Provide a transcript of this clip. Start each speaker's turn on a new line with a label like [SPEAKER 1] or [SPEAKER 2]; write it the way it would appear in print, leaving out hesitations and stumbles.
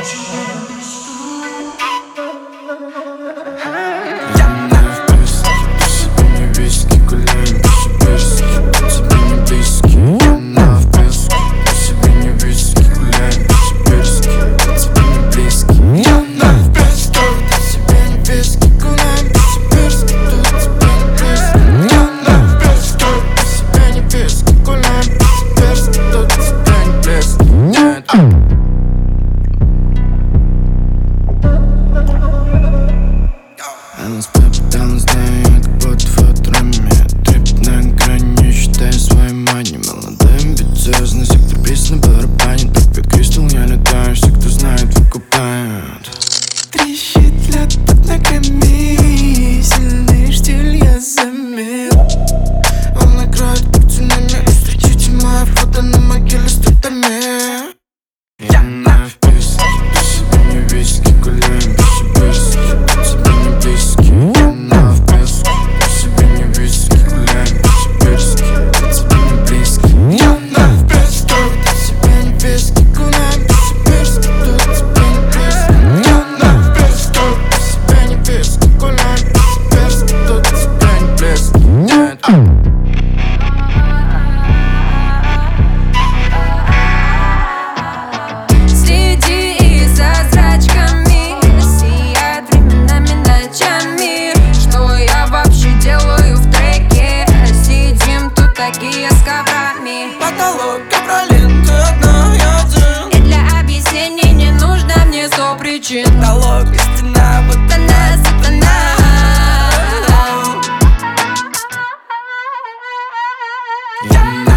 [SPEAKER 1] Она спряталась, знаю, это под фоторами. Трип на грани, считаю своей маней. Молодая амбициозность, сектор приз на барабане. Топит кристалл, я летаю, все, кто знает, выкупают.
[SPEAKER 2] Трещит лед под ногами, сильный штиль я заметил. Он накроет картинами, встречайте мое фото на могиле с цветами.
[SPEAKER 1] Я на вписке, ты себе не виски, гуляем по-сибирски. Тебе не близки, я на вписке, ты себе не виски, гуляем по-сибирски. Тебе не близки,
[SPEAKER 2] Я на вписке, ты себе не виски, гуляем по-сибирски. Тут тебе не близко. Я на вписке, ты себе не виски, гуляем по-сибирски. Тут тебе не близко.
[SPEAKER 3] Такие с коврами.
[SPEAKER 2] Потолок, ковролин, ты одна, я один.
[SPEAKER 3] И для объяснений не нужно мне 100 причин.
[SPEAKER 2] Потолок и стена, вот
[SPEAKER 3] Сатана, сатана.
[SPEAKER 1] я